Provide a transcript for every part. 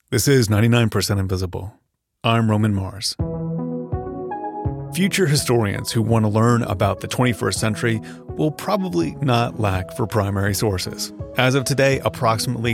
This is 99% Invisible. I'm Roman Mars. Future historians who want to learn about the 21st century will probably not lack for primary sources. As of today, approximately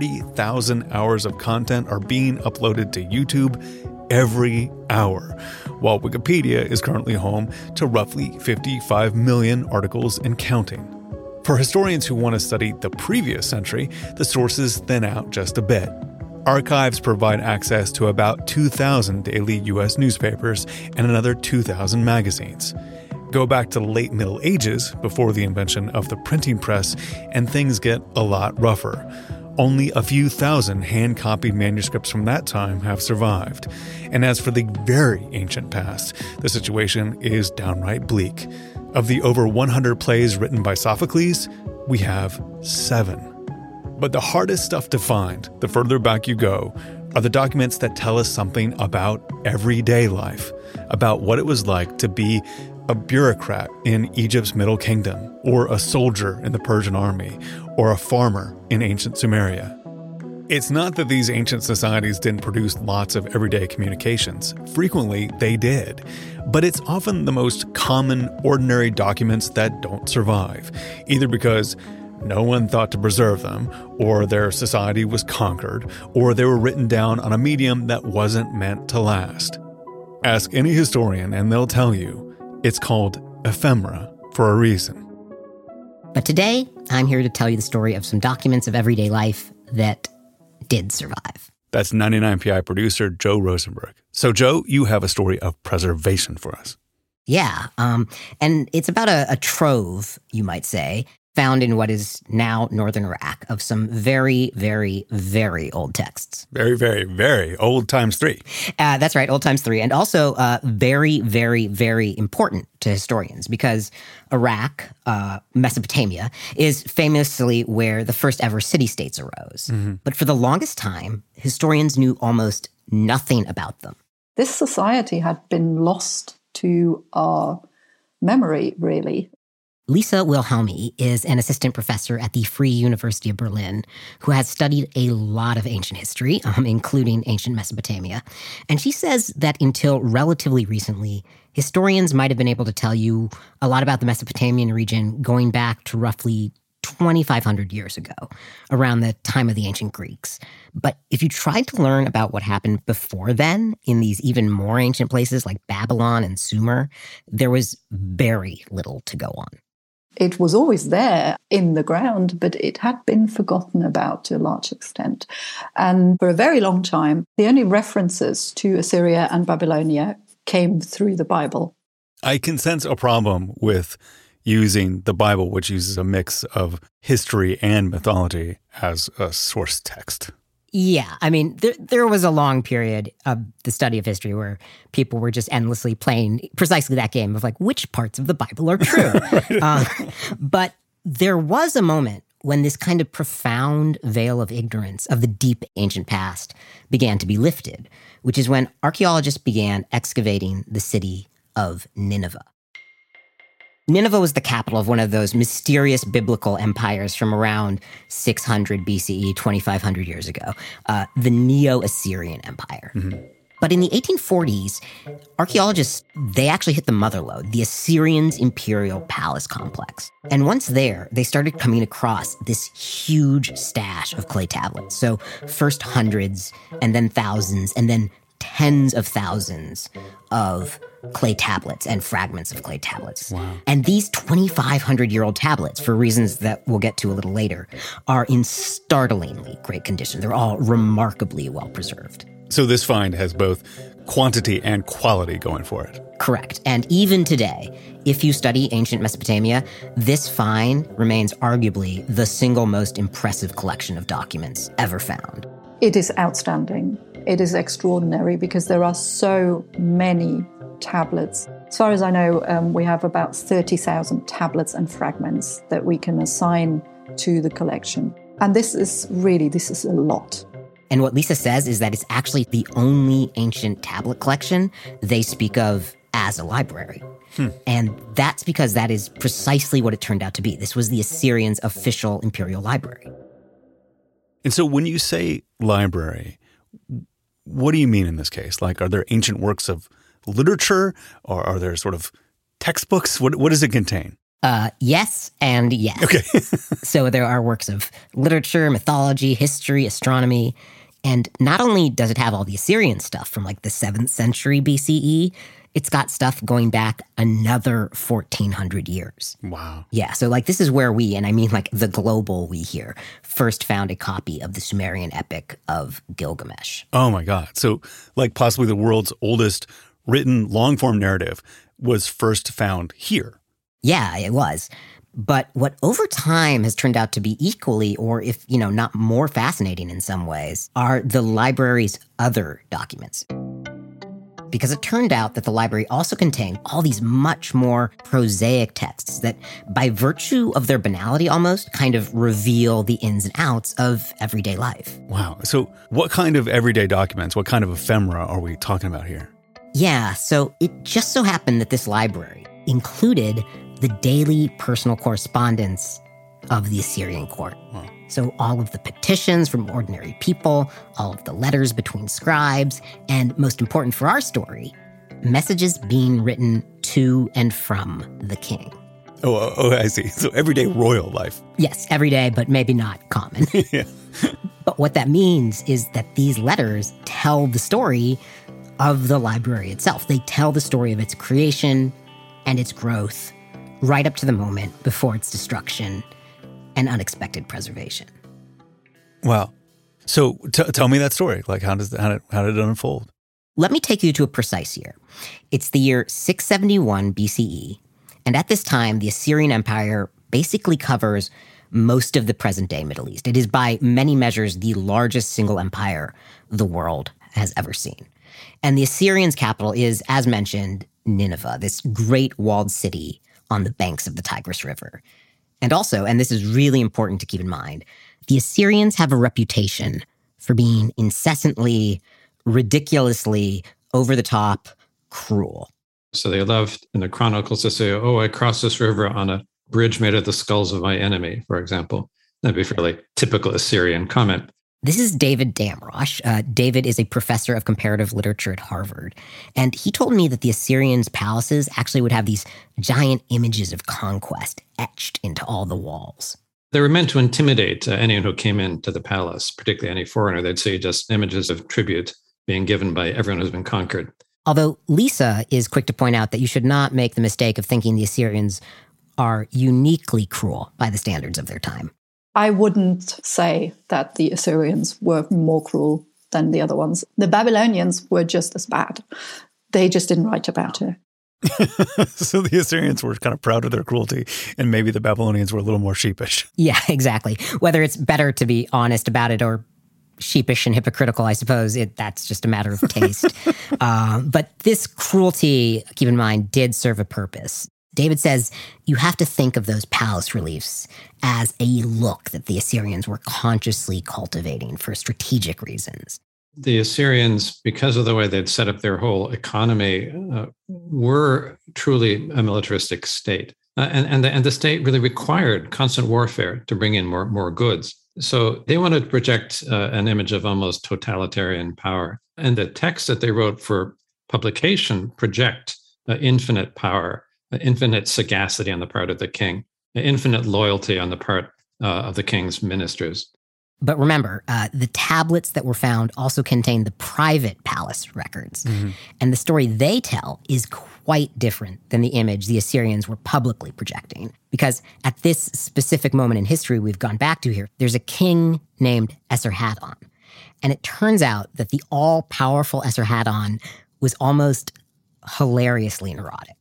30,000 hours of content are being uploaded to YouTube every hour, while Wikipedia is currently home to roughly 55 million articles and counting. For historians who want to study the previous century, the sources thin out just a bit. Archives provide access to about 2,000 daily U.S. newspapers and another 2,000 magazines. Go back to the late Middle Ages, before the invention of the printing press, and things get a lot rougher. Only a few thousand hand-copied manuscripts from that time have survived. And as for the very ancient past, the situation is downright bleak. Of the over 100 plays written by Sophocles, we have 7. But the hardest stuff to find, the further back you go, are the documents that tell us something about everyday life, about what it was like to be a bureaucrat in Egypt's Middle Kingdom, or a soldier in the Persian army, or a farmer in ancient Sumeria. It's not that these ancient societies didn't produce lots of everyday communications. Frequently, they did. But it's often the most common, ordinary documents that don't survive, either because no one thought to preserve them, or their society was conquered, or they were written down on a medium that wasn't meant to last. Ask any historian and they'll tell you it's called ephemera for a reason. But today, I'm here to tell you the story of some documents of everyday life that did survive. That's 99PI producer Joe Rosenberg. So Joe, you have a story of preservation for us. Yeah, and it's about a trove, you might say, found in what is now northern Iraq of some very, very, very old texts. Very, very, very old times 3. That's right, old times 3. And also very, very, very important to historians because Iraq, Mesopotamia, is famously where the first ever city-states arose. Mm-hmm. But for the longest time, historians knew almost nothing about them. This society had been lost to our memory, really. Lisa Wilhelmi is an assistant professor at the Free University of Berlin who has studied a lot of ancient history, including ancient Mesopotamia. And she says that until relatively recently, historians might have been able to tell you a lot about the Mesopotamian region going back to roughly 2,500 years ago, around the time of the ancient Greeks. But if you tried to learn about what happened before then, in these even more ancient places like Babylon and Sumer, there was very little to go on. It was always there in the ground, but it had been forgotten about to a large extent. And for a very long time, the only references to Assyria and Babylonia came through the Bible. I can sense a problem with using the Bible, which uses a mix of history and mythology, as a source text. Yeah, I mean, there was a long period of the study of history where people were just endlessly playing precisely that game of like, which parts of the Bible are true? But there was a moment when this kind of profound veil of ignorance of the deep ancient past began to be lifted, which is when archaeologists began excavating the city of Nineveh. Nineveh was the capital of one of those mysterious biblical empires from around 600 BCE, 2,500 years ago, the Neo-Assyrian Empire. Mm-hmm. But in the 1840s, archaeologists, they actually hit the mother lode, the Assyrians' imperial palace complex. And once there, they started coming across this huge stash of clay tablets. So first hundreds, and then thousands, and then tens of thousands of clay tablets and fragments of clay tablets. Wow. And these 2,500-year-old tablets, for reasons that we'll get to a little later, are in startlingly great condition. They're all remarkably well preserved. So this find has both quantity and quality going for it. Correct. And even today, if you study ancient Mesopotamia, this find remains arguably the single most impressive collection of documents ever found. It is outstanding. It is extraordinary because there are so many tablets. As far as I know, we have about 30,000 tablets and fragments that we can assign to the collection. And this is a lot. And what Lisa says is that it's actually the only ancient tablet collection they speak of as a library. And that's because that is precisely what it turned out to be. This was the Assyrians' official imperial library. And so when you say library, what do you mean in this case? Like, are there ancient works of literature, or are there sort of textbooks? What does it contain? Yes and yes. Okay. So there are works of literature, mythology, history, astronomy. And not only does it have all the Assyrian stuff from like the 7th century BCE, it's got stuff going back another 1,400 years. Wow. Yeah, so like this is where we, and I mean like the global we here, first found a copy of the Sumerian epic of Gilgamesh. Oh my God. So like possibly the world's oldest written long-form narrative was first found here. Yeah, it was. But what over time has turned out to be equally, or if, not more fascinating in some ways, are the library's other documents. Because it turned out that the library also contained all these much more prosaic texts that, by virtue of their banality almost, kind of reveal the ins and outs of everyday life. Wow. So what kind of everyday documents, what kind of ephemera are we talking about here? Yeah, so it just so happened that this library included the daily personal correspondence of the Assyrian court. Wow. So all of the petitions from ordinary people, all of the letters between scribes, and most important for our story, messages being written to and from the king. Oh, I see. So everyday royal life. Yes, everyday, but maybe not common. Yeah. But what that means is that these letters tell the story of the library itself. They tell the story of its creation and its growth, right up to the moment before its destruction and unexpected preservation. Wow. So tell me that story. Like, how did it unfold? Let me take you to a precise year. It's the year 671 BCE. And at this time, the Assyrian Empire basically covers most of the present-day Middle East. It is by many measures the largest single empire the world has ever seen. And the Assyrians' capital is, as mentioned, Nineveh, this great walled city on the banks of the Tigris River. And also, and this is really important to keep in mind, the Assyrians have a reputation for being incessantly, ridiculously, over-the-top, cruel. So they loved in the chronicles to say, oh, I crossed this river on a bridge made of the skulls of my enemy, for example. That'd be a fairly typical Assyrian comment. This is David Damrosch. David is a professor of comparative literature at Harvard. And he told me that the Assyrians' palaces actually would have these giant images of conquest etched into all the walls. They were meant to intimidate anyone who came into the palace, particularly any foreigner. They'd see just images of tribute being given by everyone who's been conquered. Although Lisa is quick to point out that you should not make the mistake of thinking the Assyrians are uniquely cruel by the standards of their time. I wouldn't say that the Assyrians were more cruel than the other ones. The Babylonians were just as bad. They just didn't write about it. So the Assyrians were kind of proud of their cruelty, and maybe the Babylonians were a little more sheepish. Yeah, exactly. Whether it's better to be honest about it or sheepish and hypocritical, I suppose that's just a matter of taste. But this cruelty, keep in mind, did serve a purpose. David says you have to think of those palace reliefs as a look that the Assyrians were consciously cultivating for strategic reasons. The Assyrians, because of the way they'd set up their whole economy, were truly a militaristic state. And the state really required constant warfare to bring in more goods. So they wanted to project an image of almost totalitarian power. And the texts that they wrote for publication project infinite power, infinite sagacity on the part of the king, infinite loyalty on the part of the king's ministers. But remember, the tablets that were found also contain the private palace records. Mm-hmm. And the story they tell is quite different than the image the Assyrians were publicly projecting. Because at this specific moment in history we've gone back to here, there's a king named Esarhaddon. And it turns out that the all-powerful Esarhaddon was almost hilariously neurotic.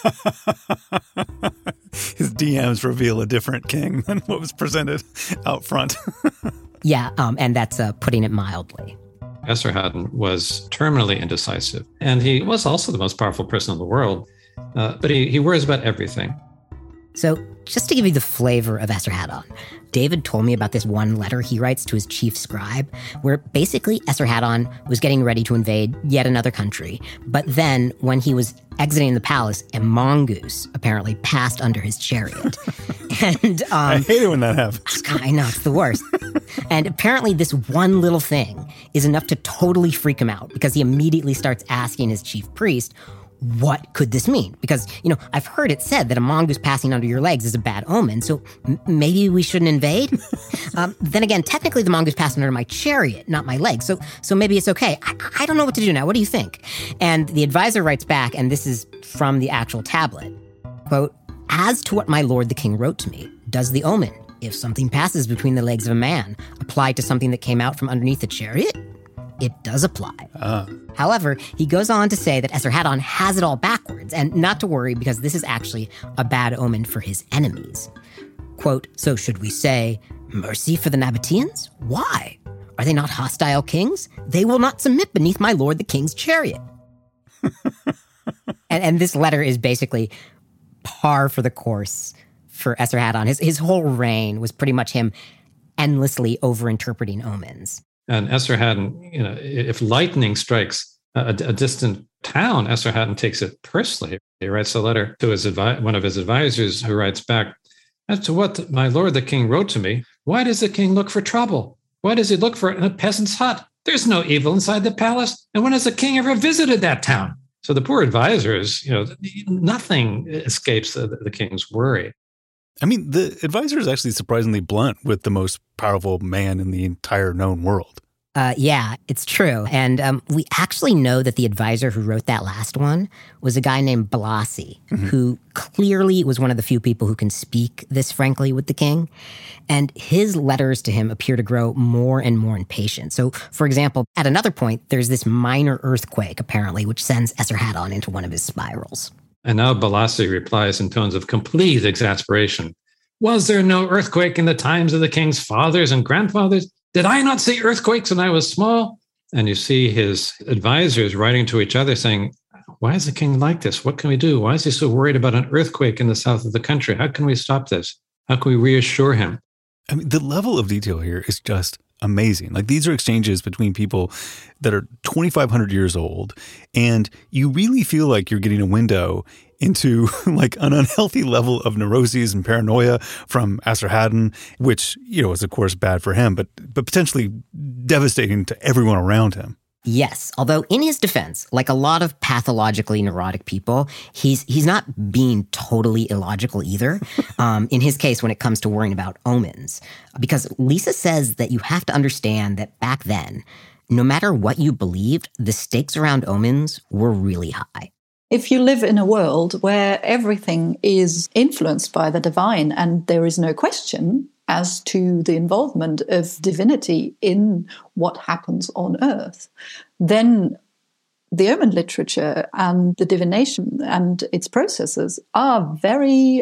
His DMs reveal a different king than what was presented out front. Yeah, and that's putting it mildly. Esarhaddon was terminally indecisive, and he was also the most powerful person in the world, but he worries about everything. So just to give you the flavor of Esarhaddon, David told me about this one letter he writes to his chief scribe, where basically Esarhaddon was getting ready to invade yet another country. But then when he was exiting the palace, a mongoose apparently passed under his chariot. And I hate it when that happens. I know, it's the worst. And apparently this one little thing is enough to totally freak him out, because he immediately starts asking his chief priest, what could this mean? Because, I've heard it said that a mongoose passing under your legs is a bad omen, so maybe we shouldn't invade? Then again, technically the mongoose passed under my chariot, not my legs, so maybe it's okay. I don't know what to do now. What do you think? And the advisor writes back, and this is from the actual tablet, quote, as to what my lord the king wrote to me, does the omen, if something passes between the legs of a man, apply to something that came out from underneath the chariot? It does apply. However, he goes on to say that Esarhaddon has it all backwards, and not to worry because this is actually a bad omen for his enemies. Quote, so should we say, mercy for the Nabateans? Why? Are they not hostile kings? They will not submit beneath my lord the king's chariot. and this letter is basically par for the course for Esarhaddon. His whole reign was pretty much him endlessly overinterpreting omens. And Esarhaddon, if lightning strikes a distant town, Esarhaddon takes it personally. He writes a letter to one of his advisors, who writes back, as to what my lord the king wrote to me, why does the king look for trouble? Why does he look for it in a peasant's hut? There's no evil inside the palace. And when has the king ever visited that town? So the poor advisors, nothing escapes the king's worry. I mean, the advisor is actually surprisingly blunt with the most powerful man in the entire known world. Yeah, it's true. And we actually know that the advisor who wrote that last one was a guy named Balassi, who clearly was one of the few people who can speak this frankly with the king. And his letters to him appear to grow more and more impatient. So, for example, at another point, there's this minor earthquake, apparently, which sends Esarhaddon into one of his spirals. And now Balassi replies in tones of complete exasperation. Was there no earthquake in the times of the king's fathers and grandfathers? Did I not see earthquakes when I was small? And you see his advisors writing to each other saying, why is the king like this? What can we do? Why is he so worried about an earthquake in the south of the country? How can we stop this? How can we reassure him? I mean, the level of detail here is just amazing. Like, these are exchanges between people that are 2,500 years old, and you really feel like you're getting a window into like an unhealthy level of neuroses and paranoia from Esarhaddon, which, is of course bad for him, but potentially devastating to everyone around him. Yes, although in his defense, like a lot of pathologically neurotic people, he's not being totally illogical either. In his case, when it comes to worrying about omens, because Lisa says that you have to understand that back then, no matter what you believed, the stakes around omens were really high. If you live in a world where everything is influenced by the divine and there is no question as to the involvement of divinity in what happens on earth, then the omen literature and the divination and its processes are very,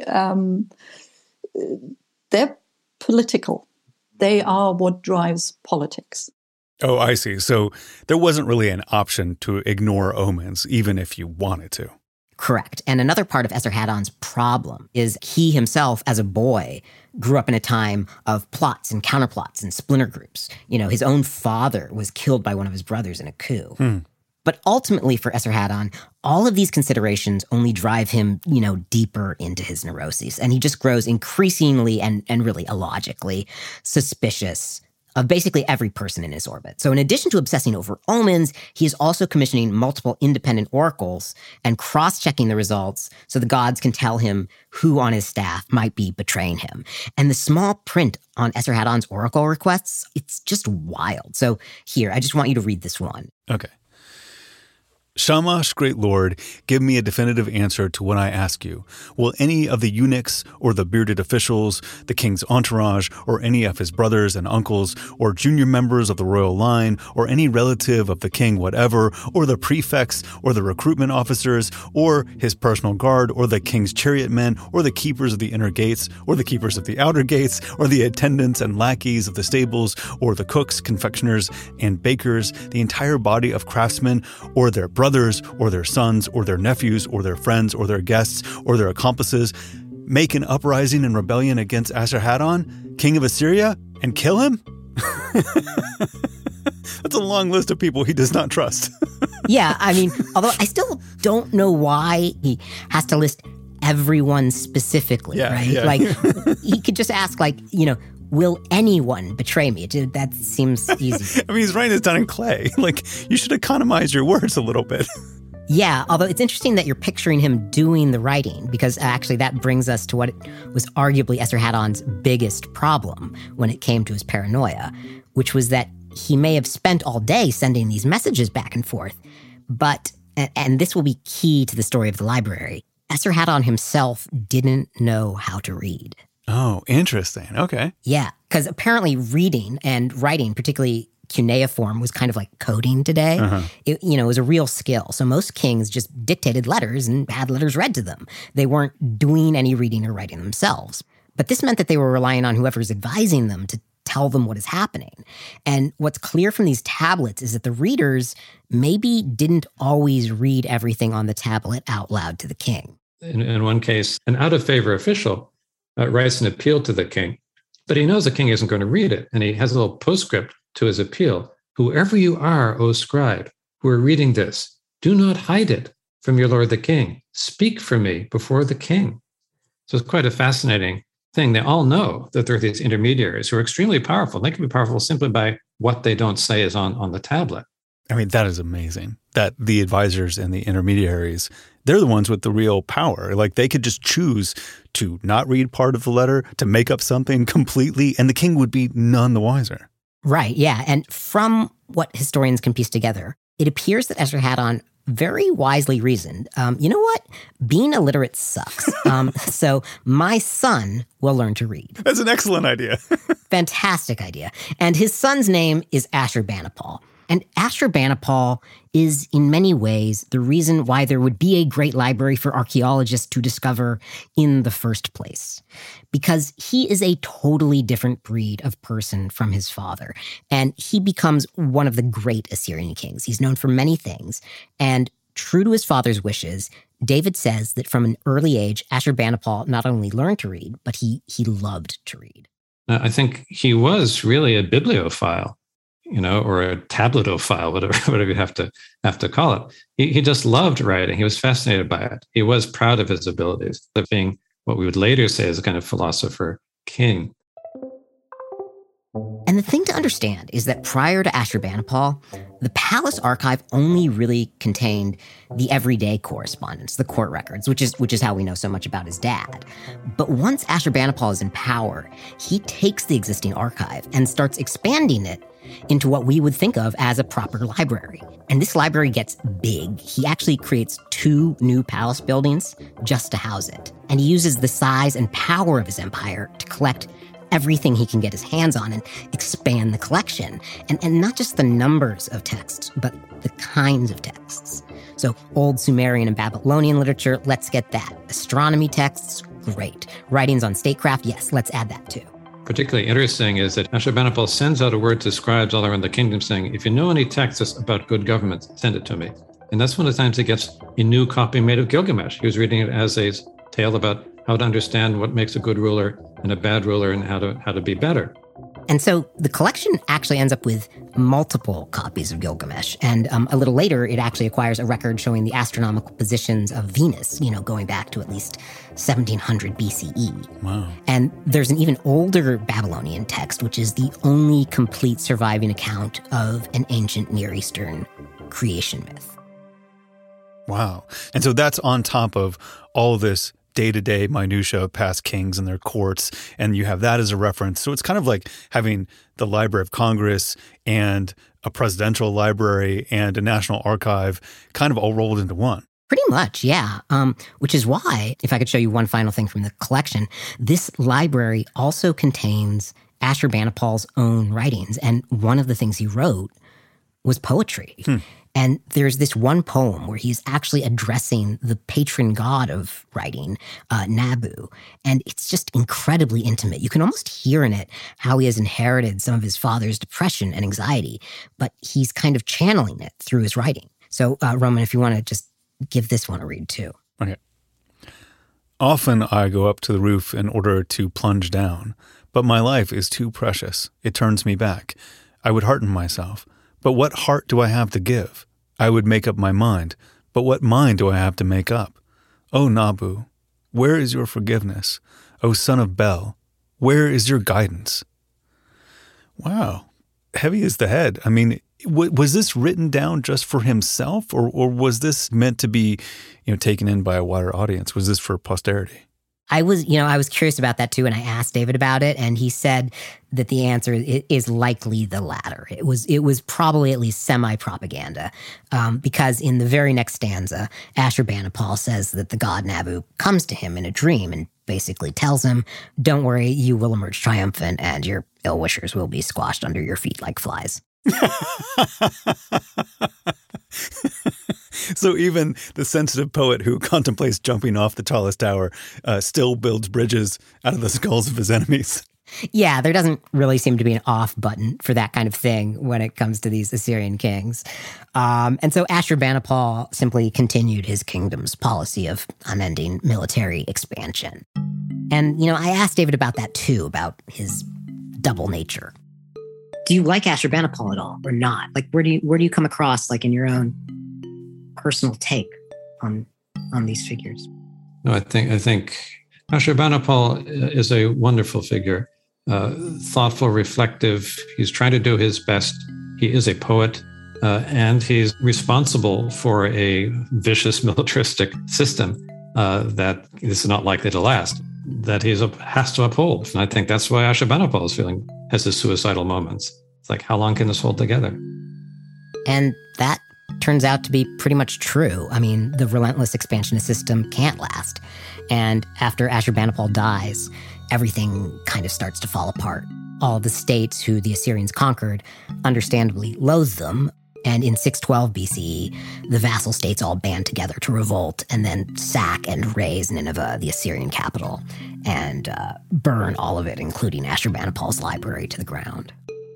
they're political. They are what drives politics. Oh, I see. So there wasn't really an option to ignore omens, even if you wanted to. Correct. And another part of Esarhaddon's problem is he himself, as a boy, grew up in a time of plots and counterplots and splinter groups. His own father was killed by one of his brothers in a coup. But ultimately for Esarhaddon, all of these considerations only drive him, deeper into his neuroses. And he just grows increasingly and really illogically suspicious of basically every person in his orbit. So in addition to obsessing over omens, he is also commissioning multiple independent oracles and cross-checking the results so the gods can tell him who on his staff might be betraying him. And the small print on Esarhaddon's oracle requests, it's just wild. So here, I just want you to read this one. Okay. Shamash, great lord, give me a definitive answer to what I ask you. Will any of the eunuchs or the bearded officials, the king's entourage, or any of his brothers and uncles, or junior members of the royal line, or any relative of the king whatever, or the prefects, or the recruitment officers, or his personal guard, or the king's chariot men, or the keepers of the inner gates, or the keepers of the outer gates, or the attendants and lackeys of the stables, or the cooks, confectioners, and bakers, the entire body of craftsmen, or their brothers, or their sons, or their nephews, or their friends, or their guests, or their accomplices, make an uprising and rebellion against Esarhaddon, king of Assyria, and kill him? That's a long list of people he does not trust. Yeah, I mean, although I still don't know why he has to list everyone specifically, right? Yeah. Like, he could just ask, will anyone betray me? That seems easy. I mean, he's writing this down in clay. Like, you should economize your words a little bit. Yeah, although it's interesting that you're picturing him doing the writing, because actually that brings us to what was arguably Esarhaddon's biggest problem when it came to his paranoia, which was that he may have spent all day sending these messages back and forth, but, and this will be key to the story of the library, Esarhaddon himself didn't know how to read. Oh, interesting. Okay. Yeah, because apparently reading and writing, particularly cuneiform, was kind of like coding today. It was a real skill. So most kings just dictated letters and had letters read to them. They weren't doing any reading or writing themselves. But this meant that they were relying on whoever's advising them to tell them what is happening. And what's clear from these tablets is that the readers maybe didn't always read everything on the tablet out loud to the king. In one case, an out-of-favor official writes an appeal to the king, but he knows the king isn't going to read it. And he has a little postscript to his appeal. Whoever you are, O scribe, who are reading this, do not hide it from your lord the king. Speak for me before the king. So it's quite a fascinating thing. They all know that there are these intermediaries who are extremely powerful. They can be powerful simply by what they don't say is on the tablet. I mean, that is amazing that the advisors and the intermediaries, they're the ones with the real power. Like, they could just choose to not read part of the letter, to make up something completely, and the king would be none the wiser. Right, yeah. And from what historians can piece together, it appears that Esarhaddon very wisely reasoned, you know what? Being illiterate sucks. So my son will learn to read. That's an excellent idea. Fantastic idea. And his son's name is Ashurbanipal. And Ashurbanipal is, in many ways, the reason why there would be a great library for archaeologists to discover in the first place. Because he is a totally different breed of person from his father. And he becomes one of the great Assyrian kings. He's known for many things. And true to his father's wishes, David says that from an early age, Ashurbanipal not only learned to read, but he loved to read. I think he was really a bibliophile, or a tabletophile, whatever you have to call it. He just loved writing. He was fascinated by it. He was proud of his abilities, of being what we would later say is a kind of philosopher king. And the thing to understand is that prior to Ashurbanipal, the palace archive only really contained the everyday correspondence, the court records, which is how we know so much about his dad. But once Ashurbanipal is in power, he takes the existing archive and starts expanding it into what we would think of as a proper library. And this library gets big. He actually creates 2 new palace buildings just to house it. And he uses the size and power of his empire to collect everything he can get his hands on and expand the collection. And not just the numbers of texts, but the kinds of texts. So Old Sumerian and Babylonian literature, let's get that. Astronomy texts, great. Writings on statecraft, yes, let's add that too. Particularly interesting is that Ashurbanipal sends out a word to scribes all around the kingdom saying, if you know any texts about good government, send it to me. And that's one of the times he gets a new copy made of Gilgamesh. He was reading it as a tale about how to understand what makes a good ruler and a bad ruler and how to be better. And so the collection actually ends up with multiple copies of Gilgamesh. And a little later, it actually acquires a record showing the astronomical positions of Venus, going back to at least 1700 BCE. Wow. And there's an even older Babylonian text, which is the only complete surviving account of an ancient Near Eastern creation myth. Wow. And so that's on top of all this day-to-day minutia of past kings and their courts, and you have that as a reference. So it's kind of like having the Library of Congress and a presidential library and a national archive kind of all rolled into one. Pretty much, yeah. Which is why, if I could show you one final thing from the collection, this library also contains Ashurbanipal's own writings, and one of the things he wrote was poetry. And there's this one poem where he's actually addressing the patron god of writing, Nabu. And it's just incredibly intimate. You can almost hear in it how he has inherited some of his father's depression and anxiety, but he's kind of channeling it through his writing. So, Roman, if you want to just give this one a read too. Okay. Often I go up to the roof in order to plunge down, but my life is too precious. It turns me back. I would hearten myself. But what heart do I have to give? I would make up my mind, but what mind do I have to make up? O Nabu, where is your forgiveness? O son of Bel, where is your guidance? Wow. Heavy is the head. I mean, was this written down just for himself, or was this meant to be, taken in by a wider audience? Was this for posterity? I was curious about that too, and I asked David about it, and he said that the answer is likely the latter. It was probably at least semi-propaganda, because in the very next stanza, Ashurbanipal says that the god Nabu comes to him in a dream and basically tells him, "Don't worry, you will emerge triumphant, and your ill-wishers will be squashed under your feet like flies." So even the sensitive poet who contemplates jumping off the tallest tower still builds bridges out of the skulls of his enemies. Yeah, there doesn't really seem to be an off button for that kind of thing when it comes to these Assyrian kings. And so Ashurbanipal simply continued his kingdom's policy of unending military expansion. And, I asked David about that too, about his double nature. Do you like Ashurbanipal at all or not? Like, where do you come across, like, in your own personal take on these figures? No, I think Ashurbanipal is a wonderful figure, thoughtful, reflective. He's trying to do his best. He is a poet, and he's responsible for a vicious militaristic system that is not likely to last, that he has to uphold. And I think that's why Ashurbanipal has his suicidal moments. It's like, how long can this hold together? And that turns out to be pretty much true. I mean, the relentless expansionist system can't last. And after Ashurbanipal dies, everything kind of starts to fall apart. All the states who the Assyrians conquered understandably loathe them. And in 612 BCE, the vassal states all band together to revolt and then sack and raze Nineveh, the Assyrian capital, and burn all of it, including Ashurbanipal's library, to the ground.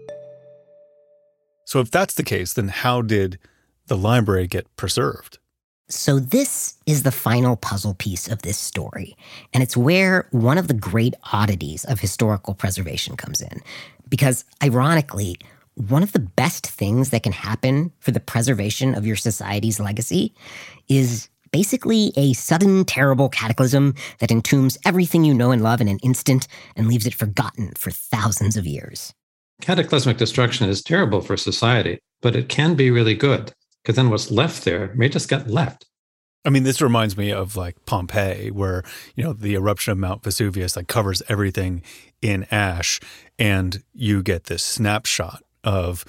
So if that's the case, then how did the library get preserved? So this is the final puzzle piece of this story, and it's where one of the great oddities of historical preservation comes in. Because, ironically, one of the best things that can happen for the preservation of your society's legacy is basically a sudden, terrible cataclysm that entombs everything you know and love in an instant and leaves it forgotten for thousands of years. Cataclysmic destruction is terrible for society, but it can be really good, because then what's left there may just get left. I mean, this reminds me of like Pompeii, where, the eruption of Mount Vesuvius covers everything in ash, and you get this snapshot of,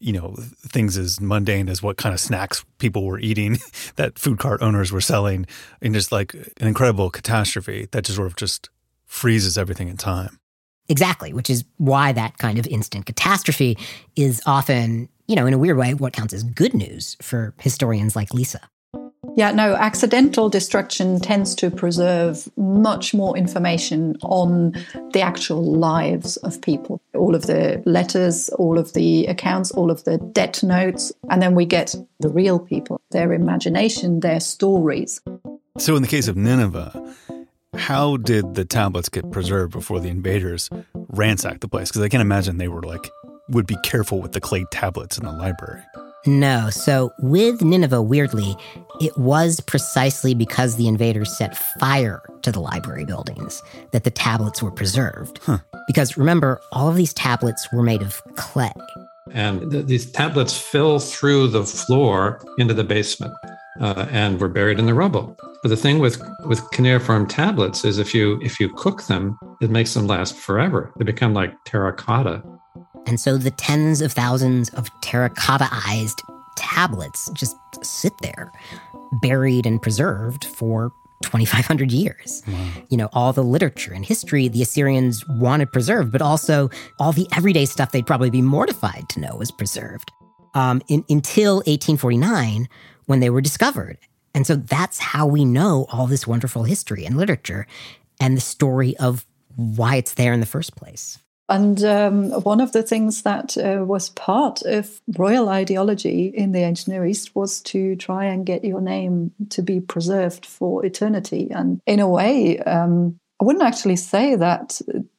things as mundane as what kind of snacks people were eating that food cart owners were selling, and just like an incredible catastrophe that just sort of just freezes everything in time. Exactly, which is why that kind of instant catastrophe is often, in a weird way, what counts as good news for historians like Lisa. Yeah, no, accidental destruction tends to preserve much more information on the actual lives of people. All of the letters, all of the accounts, all of the debt notes, and then we get the real people, their imagination, their stories. So in the case of Nineveh, how did the tablets get preserved before the invaders ransacked the place? Because I can't imagine they would be careful with the clay tablets in the library. No. So with Nineveh, weirdly, it was precisely because the invaders set fire to the library buildings that the tablets were preserved. Because remember, all of these tablets were made of clay. And these tablets fill through the floor into the basement and were buried in the rubble. But the thing with cuneiform tablets is if you cook them, it makes them last forever. They become like terracotta. And so the tens of thousands of terracotta-ized tablets just sit there, buried and preserved for 2,500 years. Wow. All the literature and history the Assyrians wanted preserved, but also all the everyday stuff they'd probably be mortified to know was preserved until 1849, when they were discovered. And so that's how we know all this wonderful history and literature and the story of why it's there in the first place. And one of the things that was part of royal ideology in the ancient Near East was to try and get your name to be preserved for eternity. And in a way, I wouldn't actually say that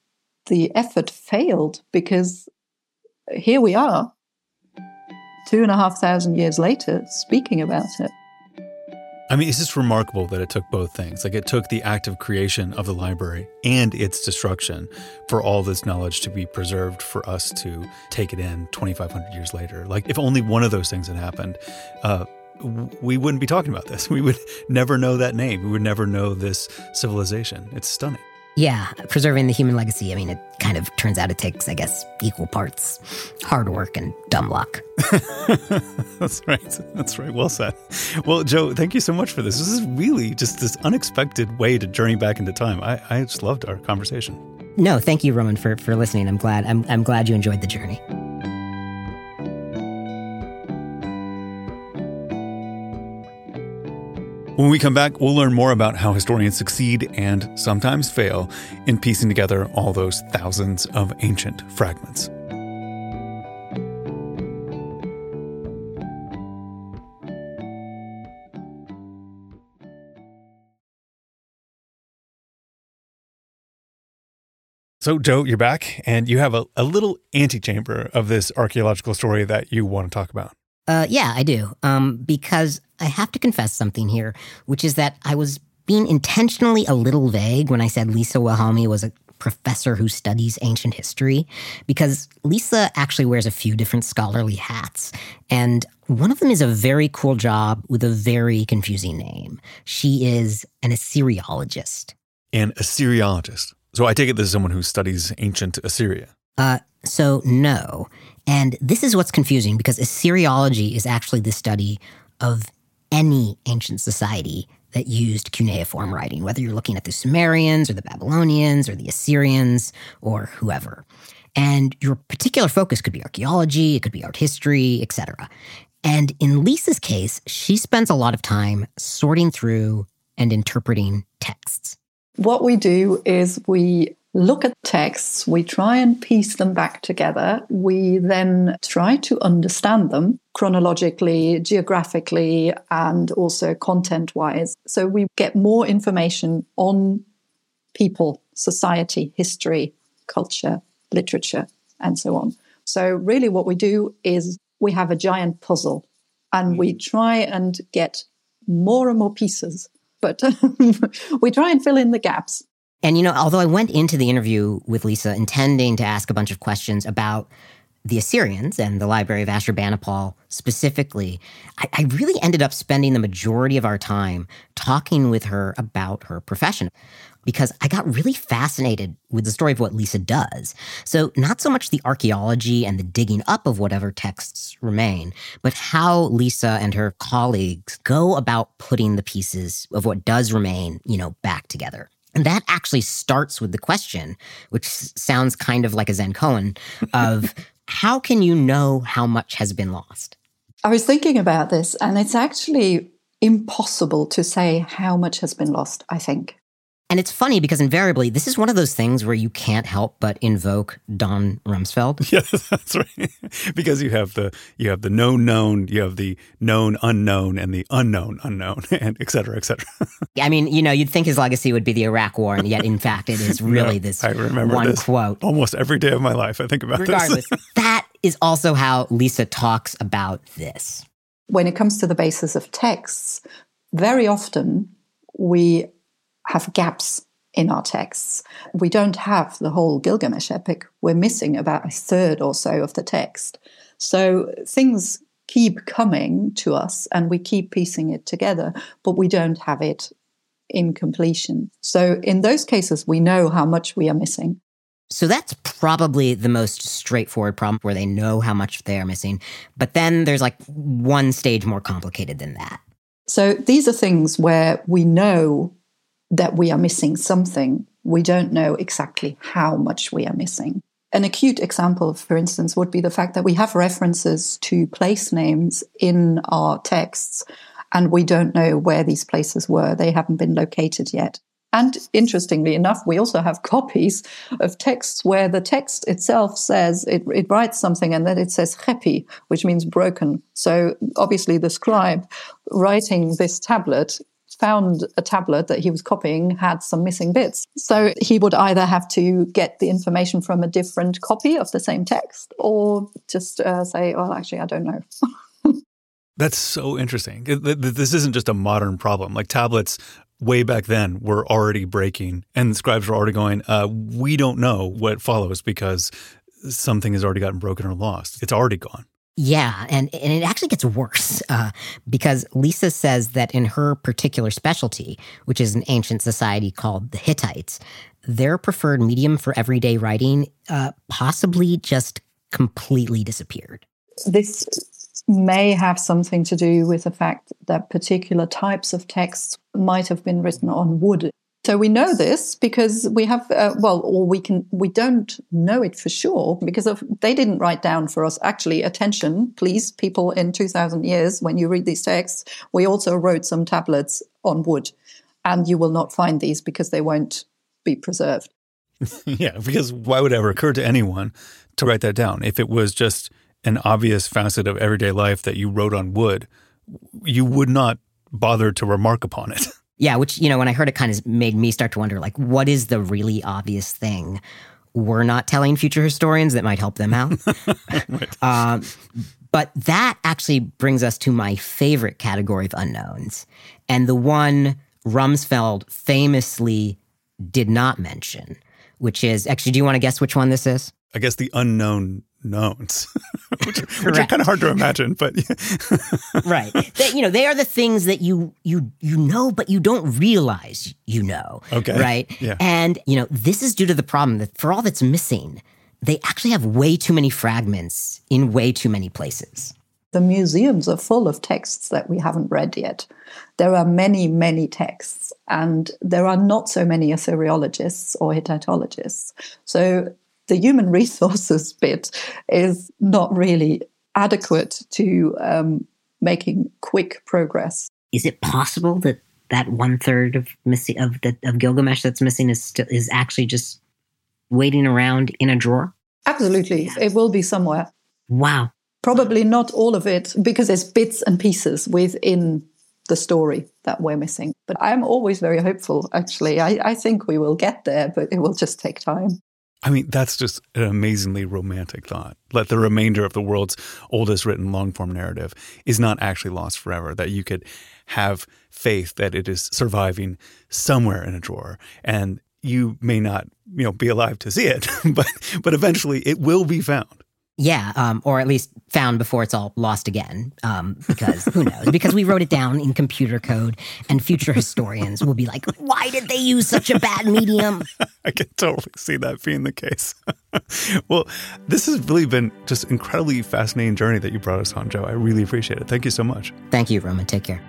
the effort failed, because here we are, 2,500 years later, speaking about it. I mean, it's just remarkable that it took both things. Like, it took the act of creation of the library and its destruction for all this knowledge to be preserved, for us to take it in 2,500 years later. Like, if only one of those things had happened, we wouldn't be talking about this. We would never know that name. We would never know this civilization. It's stunning. Yeah, preserving the human legacy. I mean, it kind of turns out it takes, I guess, equal parts hard work and dumb luck. That's right. That's right. Well said. Well, Joe, thank you so much for this. This is really just this unexpected way to journey back into time. I just loved our conversation. No, thank you, Roman, for listening. I'm glad you enjoyed the journey. When we come back, we'll learn more about how historians succeed and sometimes fail in piecing together all those thousands of ancient fragments. So, Joe, you're back, and you have a little antechamber of this archaeological story that you want to talk about. Yeah, I do. Because I have to confess something here, which is that I was being intentionally a little vague when I said Lisa Wilhelmy was a professor who studies ancient history, because Lisa actually wears a few different scholarly hats. And one of them is a very cool job with a very confusing name. She is an Assyriologist. An Assyriologist. So I take it this is someone who studies ancient Assyria. So no. And this is what's confusing, because Assyriology is actually the study of any ancient society that used cuneiform writing, whether you're looking at the Sumerians or the Babylonians or the Assyrians or whoever. And your particular focus could be archaeology, it could be art history, etc. And in Lisa's case, she spends a lot of time sorting through and interpreting texts. What we do is we look at texts, we try and piece them back together. We then try to understand them chronologically, geographically, and also content-wise. So we get more information on people, society, history, culture, literature, and so on. So really what we do is we have a giant puzzle and we try and get more and more pieces, but we try and fill in the gaps. And, although I went into the interview with Lisa intending to ask a bunch of questions about the Assyrians and the Library of Ashurbanipal specifically, I really ended up spending the majority of our time talking with her about her profession, because I got really fascinated with the story of what Lisa does. So not so much the archaeology and the digging up of whatever texts remain, but how Lisa and her colleagues go about putting the pieces of what does remain, back together. And that actually starts with the question, which sounds kind of like a Zen koan, of how can you know how much has been lost? I was thinking about this, and it's actually impossible to say how much has been lost, I think. And it's funny because invariably, this is one of those things where you can't help but invoke Don Rumsfeld. Yes, that's right. Because you have the known known, you have the known unknown, and the unknown unknown, and et cetera, et cetera. I mean, you'd think his legacy would be the Iraq War, and yet, in fact, it is really this I remember one this quote. Almost every day of my life, I think about Regardless, this. That is also how Lisa talks about this. When it comes to the basis of texts, very often we have gaps in our texts. We don't have the whole Gilgamesh epic. We're missing about a third or so of the text. So things keep coming to us and we keep piecing it together, but we don't have it in completion. So in those cases, we know how much we are missing. So that's probably the most straightforward problem, where they know how much they are missing. But then there's like one stage more complicated than that. So these are things where we know that we are missing something. We don't know exactly how much we are missing. An acute example, for instance, would be the fact that we have references to place names in our texts, and we don't know where these places were. They haven't been located yet. And interestingly enough, we also have copies of texts where the text itself says, it writes something and then it says chepi, which means broken. So obviously the scribe writing this tablet found a tablet that he was copying had some missing bits. So he would either have to get the information from a different copy of the same text or just say, well, actually, I don't know. That's so interesting. This isn't just a modern problem. Like tablets way back then were already breaking and the scribes were already going, we don't know what follows because something has already gotten broken or lost. It's already gone. Yeah, and it actually gets worse because Lisa says that in her particular specialty, which is an ancient society called the Hittites, their preferred medium for everyday writing possibly just completely disappeared. This may have something to do with the fact that particular types of texts might have been written on wood. So we know this because we have, we don't know it for sure because they didn't write down for us. Actually, attention, please, people in 2,000 years, when you read these texts, we also wrote some tablets on wood, and you will not find these because they won't be preserved. Yeah, because why would it ever occur to anyone to write that down? If it was just an obvious facet of everyday life that you wrote on wood, you would not bother to remark upon it. Yeah, which, when I heard it kind of made me start to wonder, like, what is the really obvious thing we're not telling future historians that might help them out? Right. But that actually brings us to my favorite category of unknowns, and the one Rumsfeld famously did not mention, which is, actually, do you want to guess which one this is? I guess the unknown knowns, which are kind of hard to imagine, but right. They are the things that you know, but you don't realize you know. Okay. Right. Yeah. And this is due to the problem that for all that's missing, they actually have way too many fragments in way too many places. The museums are full of texts that we haven't read yet. There are many, many texts, and there are not so many Assyriologists or Hittitologists. So the human resources bit is not really adequate to making quick progress. Is it possible that 1/3 of Gilgamesh that's missing is actually just waiting around in a drawer? Absolutely. Yeah. It will be somewhere. Wow. Probably not all of it, because there's bits and pieces within the story that we're missing. But I'm always very hopeful, actually. I think we will get there, but it will just take time. I mean, that's just an amazingly romantic thought. That the remainder of the world's oldest written long-form narrative is not actually lost forever, that you could have faith that it is surviving somewhere in a drawer. And you may not, be alive to see it, but eventually it will be found. Yeah, or at least found before it's all lost again, because who knows? Because we wrote it down in computer code, and future historians will be like, why did they use such a bad medium? I can totally see that being the case. Well, this has really been just an incredibly fascinating journey that you brought us on, Joe. I really appreciate it. Thank you so much. Thank you, Roman. Take care.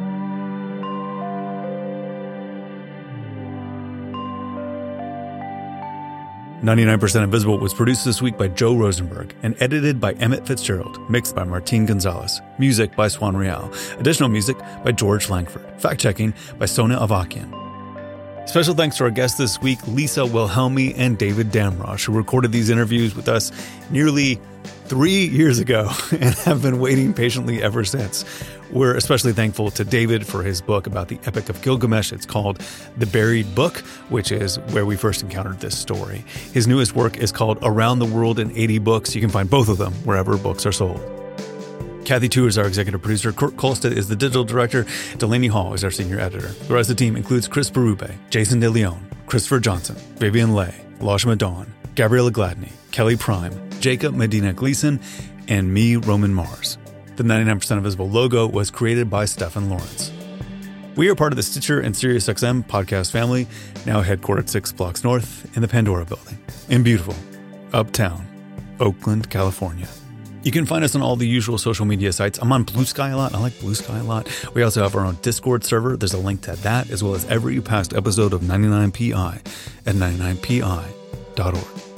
"99% Invisible" was produced this week by Joe Rosenberg and edited by Emmett Fitzgerald, mixed by Martin Gonzalez, music by Swan Real, additional music by George Langford, fact-checking by Sona Avakian. Special thanks to our guests this week, Lisa Wilhelmi and David Damrosch, who recorded these interviews with us nearly 3 years ago and have been waiting patiently ever since. We're especially thankful to David for his book about the Epic of Gilgamesh. It's called The Buried Book, which is where we first encountered this story. His newest work is called Around the World in 80 Books. You can find both of them wherever books are sold. Kathy Tu is our executive producer. Kurt Kolstad is the digital director. Delaney Hall is our senior editor. The rest of the team includes Chris Berube, Jason De Leon, Christopher Johnson, Vivian Leigh, Lashma Dawn, Gabriella Gladney, Kelly Prime, Jacob Medina Gleason, and me, Roman Mars. The 99% Invisible logo was created by Stefan Lawrence. We are part of the Stitcher and SiriusXM podcast family, now headquartered 6 blocks north in the Pandora building in beautiful, uptown, Oakland, California. You can find us on all the usual social media sites. I'm on Blue Sky a lot. I like Blue Sky a lot. We also have our own Discord server. There's a link to that, as well as every past episode of 99PI at 99pi.org.